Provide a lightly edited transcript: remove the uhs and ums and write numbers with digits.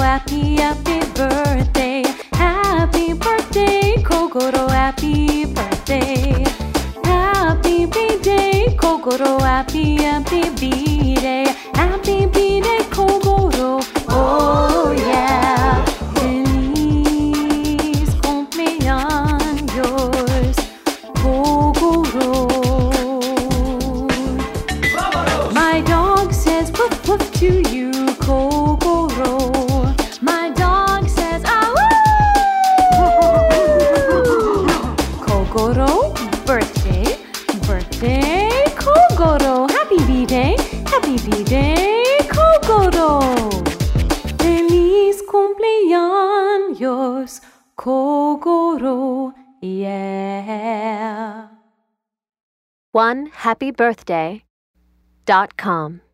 happy, happy birthday. Happy birthday, Kogoro, happy birthday. Happy B-Day, Kogoro, happy, happy B-Day. Happy B-Day, Kogoro, oh yeah. Feliz cumpleaños, Kogoro. My dog says woof woof to you, Kogoro. My dog says ah woo. Kogoro, birthday, birthday, Kogoro. Happy B-Day, happy B-Day, Kogoro. Feliz cumpleaños, Kogoro, yeah. OneHappyBirthday.com